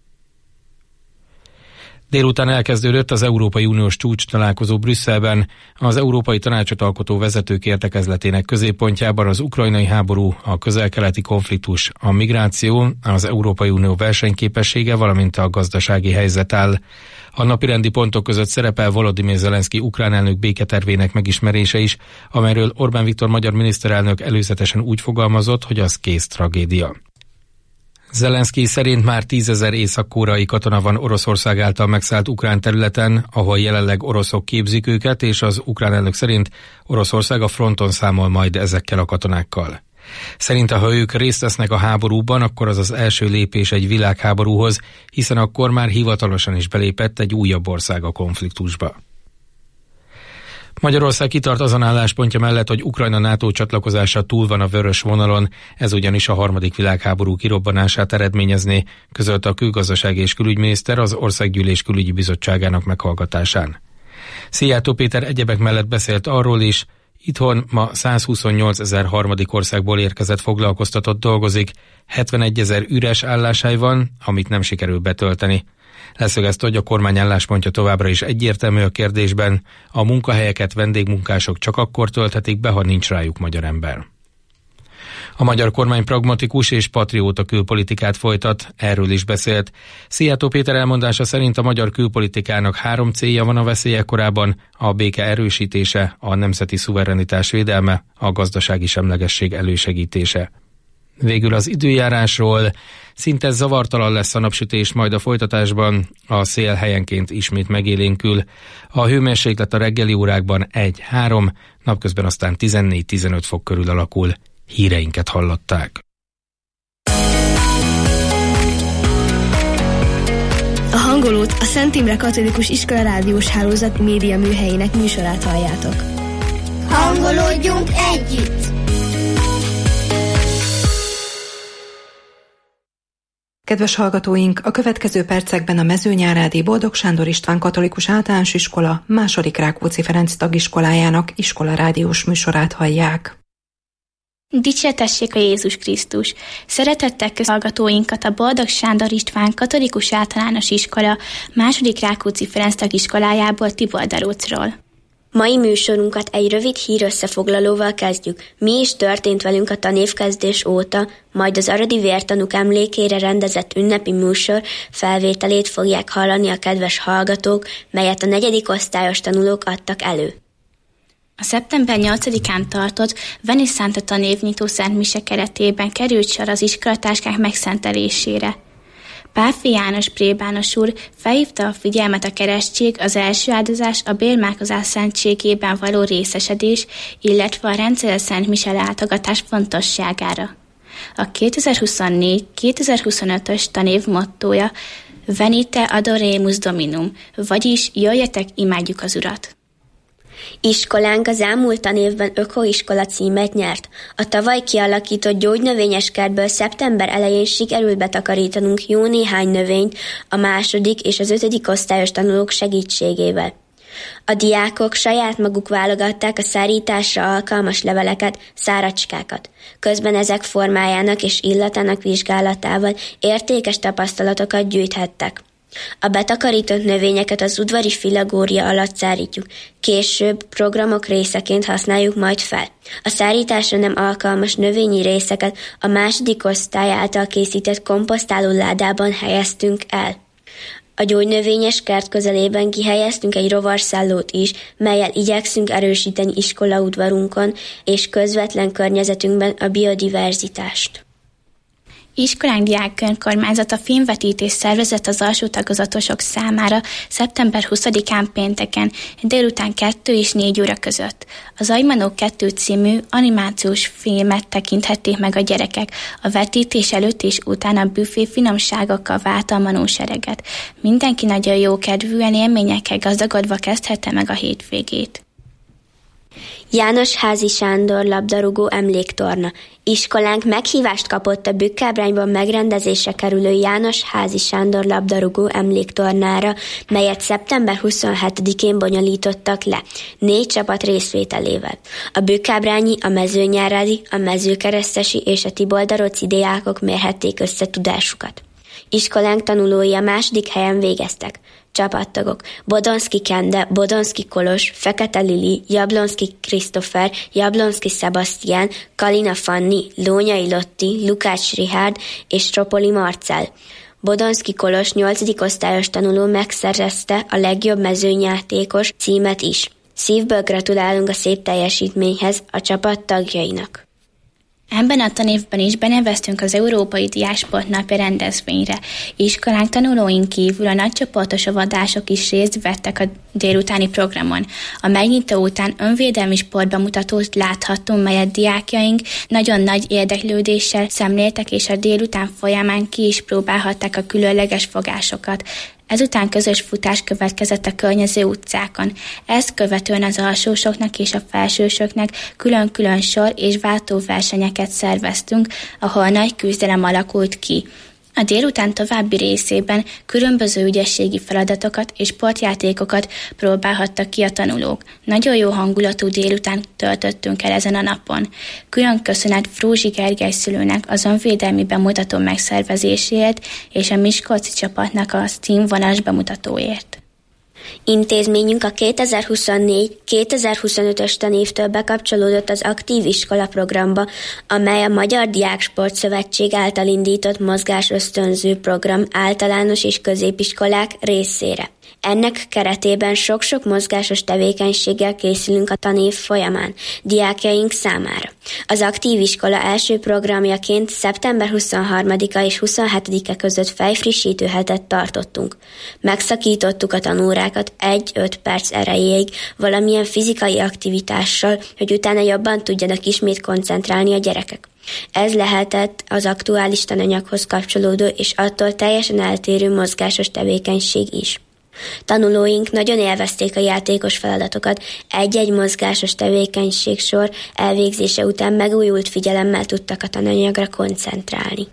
Délután elkezdődött az Európai Uniós csúcs találkozó Brüsszelben. Az Európai Tanácsot alkotó vezetők értekezletének középpontjában az ukrajnai háború, a közel-keleti konfliktus, a migráció, az Európai Unió versenyképessége, valamint a gazdasági helyzet áll. A napirendi pontok között szerepel Volodymyr Zelenszky ukrán elnök béketervének megismerése is, amelyről Orbán Viktor magyar miniszterelnök előzetesen úgy fogalmazott, hogy az kész tragédia. Zelenszky szerint már tízezer észak-koreai katona van Oroszország által megszállt ukrán területen, ahol jelenleg oroszok képzik őket, és az ukrán elnök szerint Oroszország a fronton számol majd ezekkel a katonákkal. Szerinte, ha ők részt vesznek a háborúban, akkor az az első lépés egy világháborúhoz, hiszen akkor már hivatalosan is belépett egy újabb ország a konfliktusba. Magyarország kitart azon álláspontja mellett, hogy Ukrajna NATO csatlakozása túl van a vörös vonalon, ez ugyanis a harmadik világháború kirobbanását eredményezné, közölte a külgazdasági és külügyminiszter az Országgyűlés külügyi bizottságának meghallgatásán. Szijjártó Péter egyebek mellett beszélt arról is, itthon ma százhuszonnyolc ezer harmadik országból érkezett foglalkoztatott dolgozik, hetvenegy ezer üres álláshely van, amit nem sikerül betölteni. Leszögezte, hogy a kormány álláspontja továbbra is egyértelmű a kérdésben, a munkahelyeket vendégmunkások csak akkor tölthetik be, ha nincs rájuk magyar ember. A magyar kormány pragmatikus és patrióta külpolitikát folytat, erről is beszélt. Szijjártó Péter elmondása szerint a magyar külpolitikának három célja van a veszélyek korában: a béke erősítése, a nemzeti szuverenitás védelme, a gazdasági semlegesség elősegítése. Végül az időjárásról: szinte zavartalan lesz a napsütés, majd a folytatásban a szél helyenként ismét megélénkül. A hőmérséklet a reggeli órákban egy-három, napközben aztán tizennégy-tizenöt fok körül alakul. Híreinket hallották. A hangolót a Szent Imre Katolikus Iskola Rádiós Hálózat média műhelyének műsorát halljátok. Hangolódjunk együtt! Kedves hallgatóink, a következő percekben a Mezőnyárádi Boldog Sándor István Katolikus Általános Iskola második Rákóczi Ferenc tagiskolájának iskola rádiós műsorát hallják. Dicsértessék a Jézus Krisztus! Szeretettel közhallgatóinkat a Boldog Sándor István Katolikus Általános Iskola második Rákóczi Ferenc tagiskolájából, Tiboldarócról. Mai műsorunkat egy rövid hírösszefoglalóval kezdjük. Mi is történt velünk a tanévkezdés óta, majd az aradi vértanúk emlékére rendezett ünnepi műsor felvételét fogják hallani a kedves hallgatók, melyet a negyedik osztályos tanulók adtak elő. A szeptember nyolcadikán tartott Venice Santa tanévnyitó szentmise keretében került sor az iskolatáskák megszentelésére. Pálffy János plébános úr felhívta a figyelmet a keresztség, az első áldozás, a bérmálkozás szentségében való részesedés, illetve a rendszeres Szent Mise látogatás fontosságára. A kétezer-huszonnégy kétezer-huszonötös tanév mottója Venite adoremus Dominum, vagyis jöjjetek, imádjuk az Urat. Iskolánk az elmúlt tanévben ökoiskola címet nyert. A tavaly kialakított gyógynövényes kertből szeptember elején sikerült betakarítanunk jó néhány növényt a második és az ötödik osztályos tanulók segítségével. A diákok saját maguk válogatták a szárításra alkalmas leveleket, száracskákat. Közben ezek formájának és illatának vizsgálatával értékes tapasztalatokat gyűjthettek. A betakarított növényeket az udvari filagória alatt szárítjuk, később programok részeként használjuk majd fel. A szárításra nem alkalmas növényi részeket a második osztály által készített komposztáló ládában helyeztünk el. A gyógynövényes kert közelében kihelyeztünk egy rovarszállót is, mellyel igyekszünk erősíteni iskolaudvarunkon és közvetlen környezetünkben a biodiverzitást. Iskolánk diák önkormányzata filmvetítést szervezett az alsó tagozatosok számára szeptember huszadikán pénteken, délután kettő és négy óra között. Az Agymanó kettő című animációs filmet tekinthették meg a gyerekek. A vetítés előtt és után a büfé finomságokkal válta a manósereget. Mindenki nagyon jókedvűen, élményekkel gazdagodva kezdhette meg a hétvégét. János Házi Sándor labdarúgó emléktorna. Iskolánk meghívást kapott a Bükkábrányban megrendezésre kerülő János Házi Sándor labdarúgó emléktornára, melyet szeptember huszonhetedikén bonyolítottak le, négy csapat részvételével. A bükkábrányi, a mezőnyárádi, a mezőkeresztesi és a tiboldaroci diákok mérhették össze tudásukat. Iskolánk tanulói a második helyen végeztek. Csapattagok: Bodonszki Kende, Bodonszki Kolos, Fekete Lili, Jablonszki Krisztofer, Jablonszki Sebastián, Kalina Fanni, Lónyai Lotti, Lukács Richárd és Tropoli Marcell. Bodonszki Kolos nyolcadik osztályos tanuló megszerezte a legjobb mezőnyjátékos címet is. Szívből gratulálunk a szép teljesítményhez a csapat tagjainak. Ebben a tanévben is beneveztünk az Európai Diásport Napja rendezvényre. Iskolánk tanulóink kívül a nagycsoportos óvodások is részt vettek a délutáni programon. A megnyitó után önvédelmi sportbemutatót láthattunk, melyet diákjaink nagyon nagy érdeklődéssel szemléltek, és a délután folyamán ki is próbálhatták a különleges fogásokat. Ezután közös futás következett a környező utcákon. Ezt követően az alsósoknak és a felsősöknek külön-külön sor és váltóversenyeket szerveztünk, ahol nagy küzdelem alakult ki. A délután további részében különböző ügyességi feladatokat és sportjátékokat próbálhattak ki a tanulók. Nagyon jó hangulatú délután töltöttünk el ezen a napon. Külön köszönet Frúzsi Gergely szülőnek az önvédelmi bemutató megszervezéséért és a miskolci csapatnak a színvonalas bemutatóért. Intézményünk a kétezer-huszonnégy kétezer-huszonötös tanévtől bekapcsolódott az Aktív Iskola programba, amely a Magyar Diáksport Szövetség által indított mozgásösztönző program általános és középiskolák részére. Ennek keretében sok-sok mozgásos tevékenységgel készülünk a tanév folyamán, diákjaink számára. Az Aktív Iskola első programjaként szeptember huszonharmadika és huszonhetedike között fejfrissítő hetet tartottunk. Megszakítottuk a tanórákat egy-öt perc erejéig valamilyen fizikai aktivitással, hogy utána jobban tudjanak ismét koncentrálni a gyerekek. Ez lehetett az aktuális tananyaghoz kapcsolódó és attól teljesen eltérő mozgásos tevékenység is. Tanulóink nagyon élvezték a játékos feladatokat, egy-egy mozgásos tevékenység-sor elvégzése után megújult figyelemmel tudtak a tananyagra koncentrálni.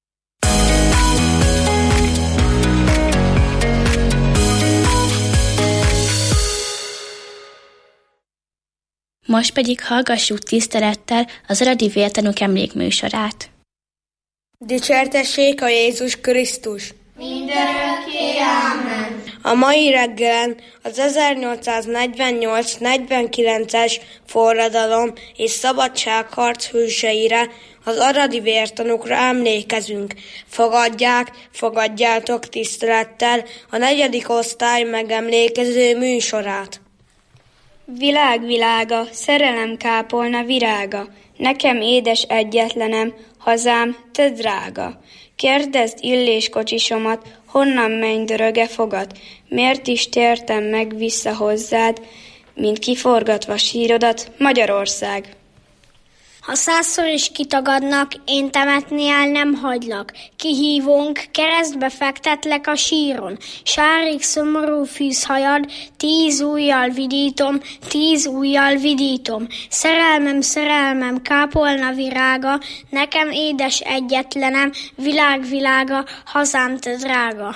Most pedig hallgassuk tisztelettel az Aradi Vértanúk emlékműsorát. Dicsértessék a Jézus Krisztus! Mindörökké, ámen! A mai reggelen az ezernyolcszáznegyvennyolc negyvenkilences forradalom és szabadságharc hőseire, az aradi vértanúkra emlékezünk. Fogadják, fogadjátok tisztelettel a negyedik osztály megemlékező műsorát. Világ világa, szerelem kápolna virága, nekem édes egyetlenem, hazám, te drága. Kérdezd Illés kocsisomat, honnan mennydöröge fogad, miért is tértem meg vissza hozzád, mint kiforgatva sírodat, Magyarország. Ha százszor is kitagadnak, én temetni el nem hagylak. Kihívónk, keresztbe fektetlek a síron. Sárig szomorú fűzhajad, tíz ujjal vidítom, tíz ujjal vidítom. Szerelmem, szerelmem, kápolna virága, nekem édes egyetlenem, világvilága, hazám te drága.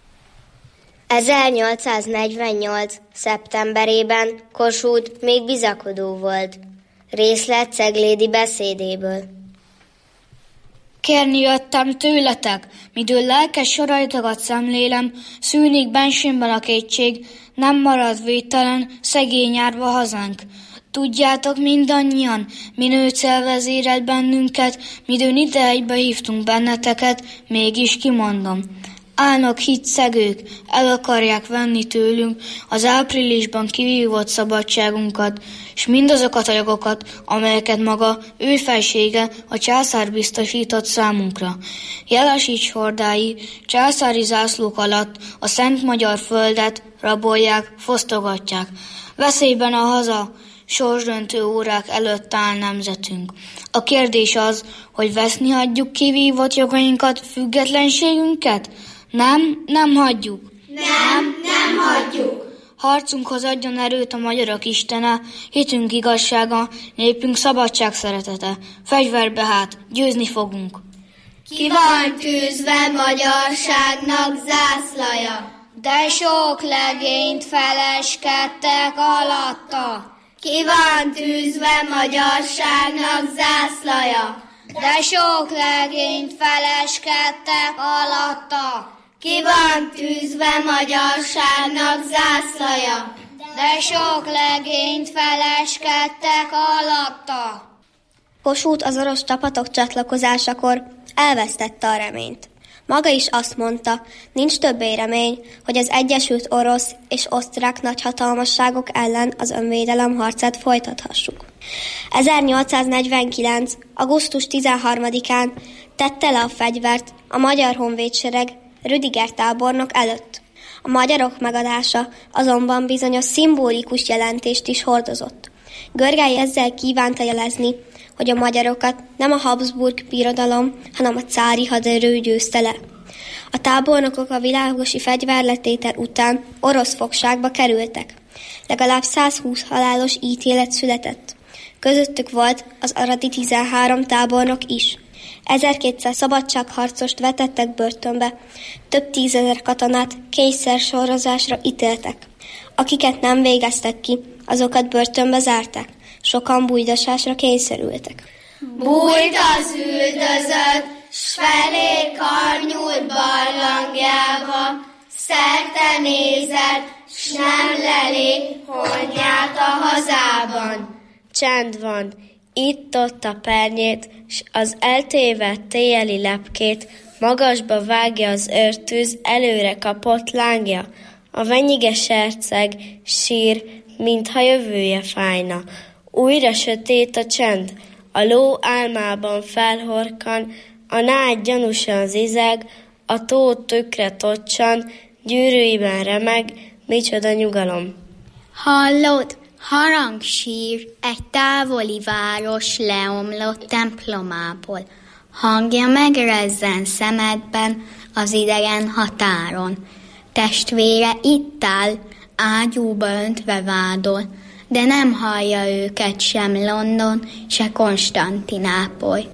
ezernyolcszáznegyvennyolc. szeptemberében Kossuth még bizakodó volt. Részlet Ceglédi beszédéből. Kérni jöttem tőletek, midő lelkes soraitokat szemlélem, szűnik bensémben a kétség, nem marad védtelen, szegény árva hazánk. Tudjátok mindannyian, minő cél vezérelt bennünket, midőn ide egybe hívtunk benneteket, mégis kimondom. Állnak hitszegők, el akarják venni tőlünk az áprilisban kivívott szabadságunkat, s mindazokat a jogokat, amelyeket maga ő felsége, a császár biztosított számunkra. Jelesics hordái császári zászlók alatt a szent magyar földet rabolják, fosztogatják. Veszélyben a haza, sorsdöntő órák előtt áll nemzetünk. A kérdés az, hogy veszni hagyjuk kivívott jogainkat, függetlenségünket? Nem, nem hagyjuk. Nem, nem hagyjuk. Harcunkhoz adjon erőt a magyarok istene, hitünk igazsága, népünk szabadság szeretete. Fegyverbe hát, győzni fogunk. Ki van tűzve magyarságnak zászlaja, de sok legényt feleskedtek alatta. Ki van tűzve magyarságnak zászlaja, de sok legényt feleskedtek alatta. Ki van tűzve magyarságnak zászlaja, de sok legényt feleskedtek alatta. Kossuth az orosz csapatok csatlakozásakor elvesztette a reményt. Maga is azt mondta, nincs többé remény, hogy az Egyesült Orosz és Osztrák nagyhatalmasságok ellen az önvédelem harcát folytathassuk. ezernyolcszáznegyvenkilenc. augusztus tizenharmadikán tette le a fegyvert a magyar honvédsereg Rüdiger tábornok előtt. A magyarok megadása azonban bizonyos szimbolikus jelentést is hordozott. Görgely ezzel kívánta jelezni, hogy a magyarokat nem a Habsburg birodalom, hanem a cári haderő győzte le. A tábornokok a világosi fegyverletétel után orosz fogságba kerültek. Legalább százhúsz halálos ítélet született. Közöttük volt az aradi tizenhárom tábornok is. ezerkétszáz szabadságharcost vetettek börtönbe, több tízezer katonát kényszersorozásra ítéltek. Akiket nem végeztek ki, azokat börtönbe zárták. Sokan bújdosásra kényszerültek. Bújt az üldözött, s felé karnyúlt barlangjába, szerte nézett, s nem lelé honját a hazában. Csend van, itt-ott a pernyét, s az eltévedt téjeli lepkét, magasba vágja az őrtűz előre kapott lángja. A venyiges herceg sír, mintha jövője fájna. Újra sötét a csend, a ló álmában felhorkan, a nád gyanúsan zizeg, a tó tükre tocsan, gyűrűiben remeg, micsoda nyugalom. Hallod? Harangsír egy távoli város leomlott templomából. Hangja megrezzen szemedben az idegen határon. Testvére itt áll, ágyúba öntve vádol, de nem hallja őket sem London, se Konstantinápoly.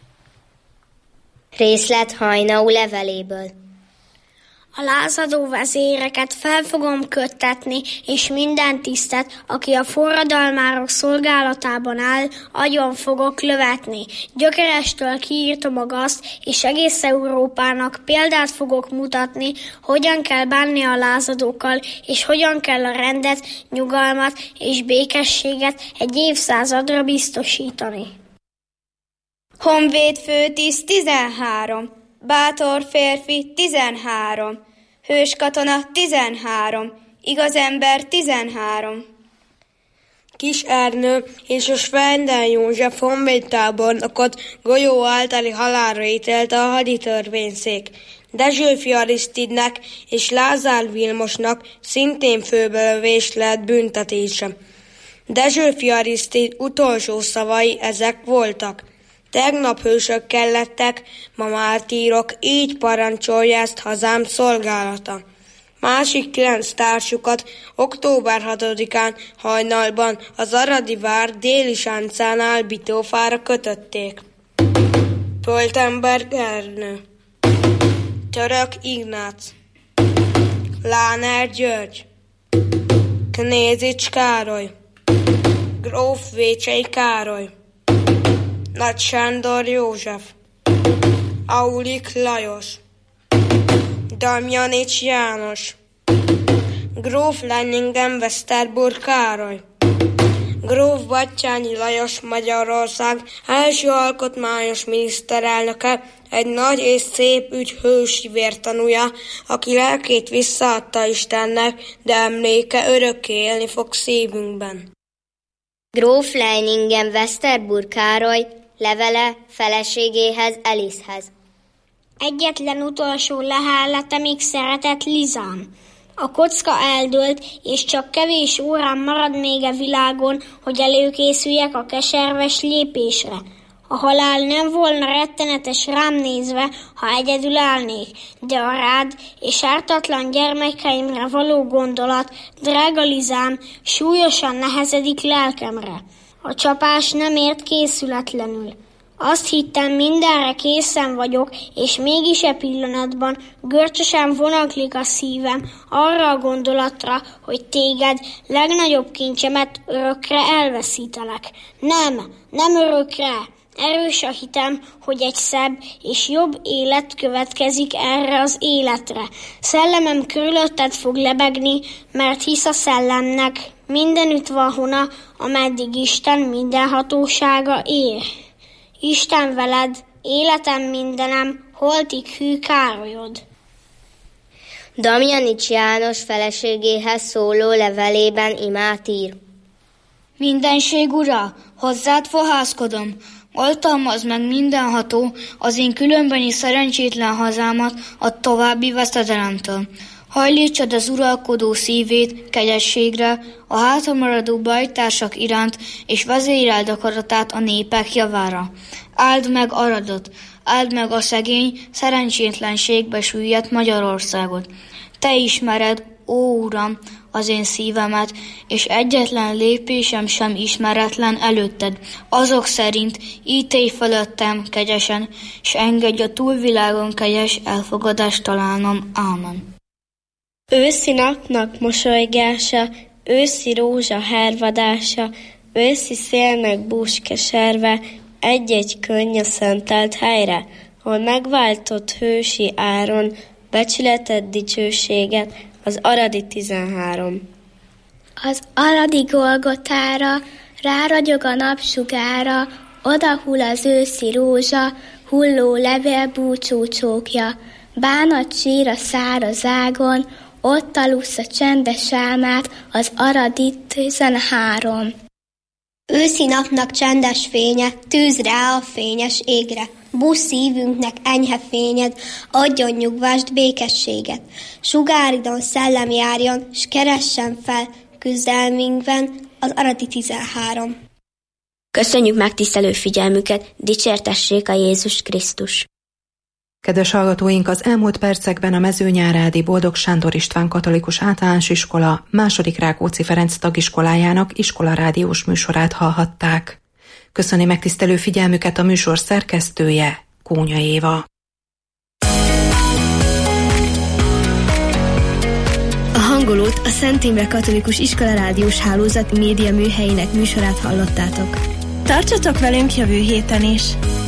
Részlet Hajnau leveléből. A lázadó vezéreket fel fogom köttetni, és minden tisztet, aki a forradalmárok szolgálatában áll, agyon fogok lövetni. Gyökerestől kiírtom a gazt, és egész Európának példát fogok mutatni, hogyan kell bánni a lázadókkal, és hogyan kell a rendet, nyugalmat és békességet egy évszázadra biztosítani. Honvéd főtiszt tizenhárom, bátor férfi tizenhárom, hős katona tizenhárom, igaz ember tizenhárom. Kis Ernő és a Svenden József honvédtábornokot golyó általi halálra ítélte a haditörvényszék. Dezsőfi Arisztidnek és Lázár Vilmosnak szintén főbelövés lett büntetése. Dezsőfi Arisztid utolsó szavai ezek voltak: tegnap hősökkel lettek, ma mártírok, így parancsolja ezt hazám szolgálata. Másik kilenc társukat október hatodikán hajnalban az Aradi vár déli sáncánál bitófára kötötték. Pöltenberg Ernő, Török Ignác, Láner György, Knézics Károly, Gróf Vécsei Károly, Nagy Sándor József, Aulik Lajos, Damjanics János, Gróf Lenningen-Westerburg Károly, Gróf Batthyány Lajos Magyarország első alkotmányos miniszterelnöke, egy nagy és szép ügy hősi vértanúja, aki lelkét visszaadta Istennek, de emléke örökké élni fog szívünkben. Gróf Leiningen-Westerburg Károly levele feleségéhez, Elishez. Egyetlen utolsó lehelletemig szeretett Lizám. A kocka eldőlt, és csak kevés órán marad még a világon, hogy előkészüljek a keserves lépésre. A halál nem volna rettenetes rám nézve, ha egyedül állnék, de a rád és ártatlan gyermekeimre való gondolat, drága Lizám, súlyosan nehezedik lelkemre. A csapás nem ért készületlenül. Azt hittem, mindenre készen vagyok, és mégis e pillanatban görcsösen vonaglik a szívem arra a gondolatra, hogy téged, legnagyobb kincsemet örökre elveszítelek. Nem, nem örökre. Erős a hitem, hogy egy szebb és jobb élet következik erre az életre. Szellemem körülötted fog lebegni, mert hisz a szellemnek mindenütt van hona, ameddig Isten mindenhatósága ér. Isten veled, életem mindenem, holtig hű Károlyod. Damjanics János feleségéhez szóló levelében imát ír. Mindenség ura, hozzád fohászkodom, oltalmazd meg mindenható az én különbeni szerencsétlen hazámat a további veszedelemtől. Hajlítsad az uralkodó szívét kegyességre, a hátramaradó bajtársak iránt, és vezéreld akaratát a népek javára. Áld meg Aradot, áld meg a szegény, szerencsétlenségbe süllyedt Magyarországot. Te ismered, ó Uram, az én szívemet, és egyetlen lépésem sem ismeretlen előtted. Azok szerint ítélj fölöttem kegyesen, s engedj a túlvilágon kegyes elfogadást találnom. Ámen. Őszi napnak mosolygása, őszi rózsa hervadása, őszi szélnek búskeserve, egy-egy könny a szentelt helyre, hol megváltott hősi áron, becsületed dicsőséget, az Aradi tizenhárom. Az Aradi Golgotára ráragyog a napsugára, odahull az őszi rózsa, hulló levél búcsúcsókja, bánat sír a száraz ágon, ott alusz a csendes álmát, az Aradi tizenhárom. Őszi napnak csendes fénye, tűz rá a fényes égre. Busz szívünknek enyhe fényed, adjon nyugvást, békességet. Sugáridon szellem járjon, s keressen fel küzdelmünkben az Aradi tizenhárom. Köszönjük megtisztelő figyelmüket, dicsértessék a Jézus Krisztus! Kedves hallgatóink, az elmúlt percekben a Mezőnyárádi Boldog Sándor István Katolikus Általános Iskola második Rákóczi Ferenc tagiskolájának iskolarádiós műsorát hallhatták. Köszöni megtisztelő figyelmüket a műsor szerkesztője, Kónya Éva. A hangolót a Szent Imre Katolikus Iskola rádiós hálózat média műhelyének műsorát hallottátok. Tartsatok velünk jövő héten is!